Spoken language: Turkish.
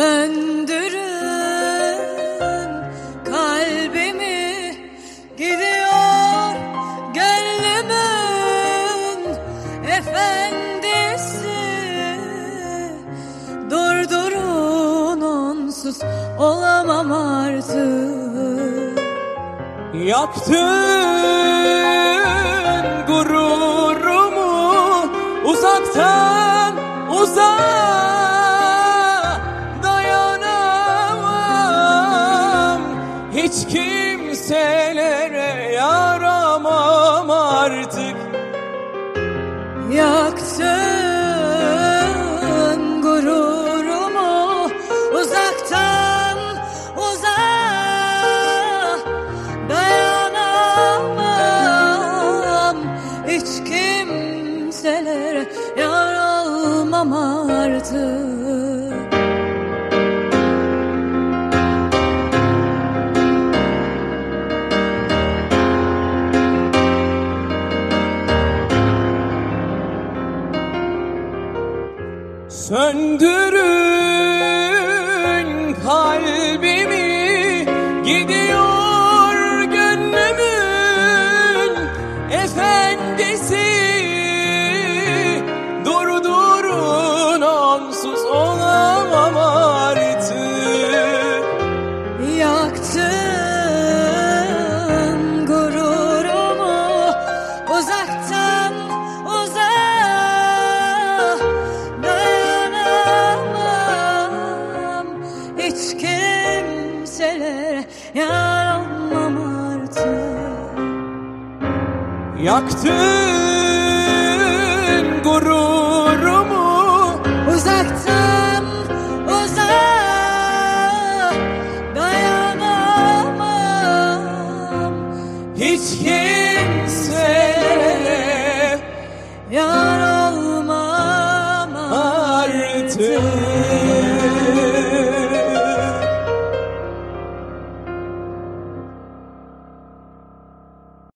Söndürün kalbimi, gidiyor gönlümün efendisi. Durdurun, onsuz olamam artık. Yaktın gururumu uzaktan uzağa, dayanamam. Hiç kimselere yaramam artık. Yaktın gururumu uzaktan uzağa, dayanamam. Hiç kimselere yar olmam artık. Söndürün kalbimi, gidiyor gönlümün efendisi. Durdurun, onsuz olamam artık. Yaktın gururumu uzaktan uzağa, dayanamam. Hiç kimselere yar olmam artık. Yaktın gururumu Uzaktan uzağa, dayanamam. hiç kimselere Yar olmam artık.